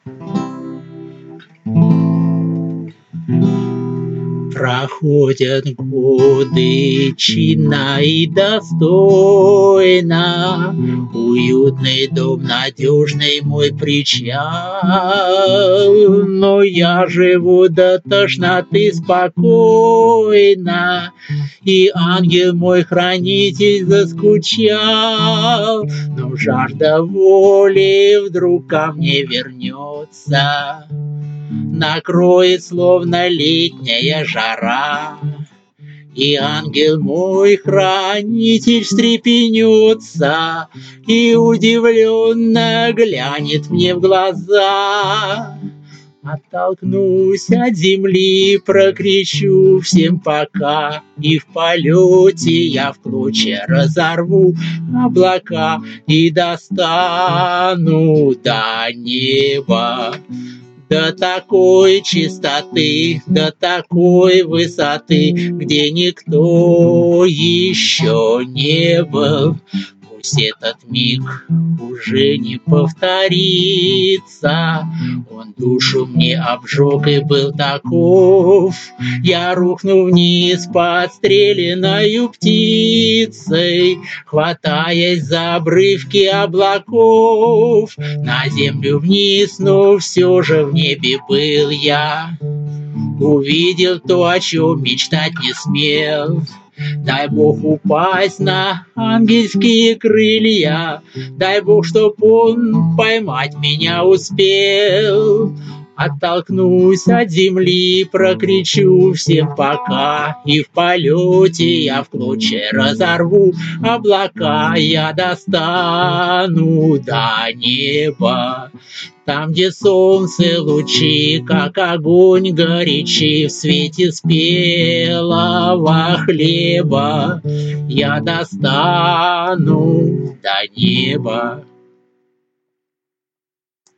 Проходят годы чинно и достойно, уютный дом, надежный мой причал. Но я живу до тошноты спокойно, и ангел мой хранитель заскучал. Но жажда воли вдруг ко мне вернется, накроет, словно летняя жара. И ангел мой хранитель встрепенется и удивленно глянет мне в глаза. Оттолкнусь от земли, прокричу всем пока, и в полете я в клочья разорву облака и достану до неба. До такой чистоты, до такой высоты, где никто еще не был. Пусть этот миг уже не повторится. Он душу мне обжег и был таков. Я рухну вниз подстреленною птицей, хватаясь за обрывки облаков. На землю вниз, но все же в небе был я. Увидел то, о чем мечтать не смел. Дай Бог упасть на ангельские крылья, дай Бог, чтоб он поймать меня успел. Оттолкнусь от земли, прокричу всем пока, и в полете я в клочья разорву облака. Я достану до неба, там, где солнце лучи, как огонь горячи в свете спелого хлеба. Я достану до неба.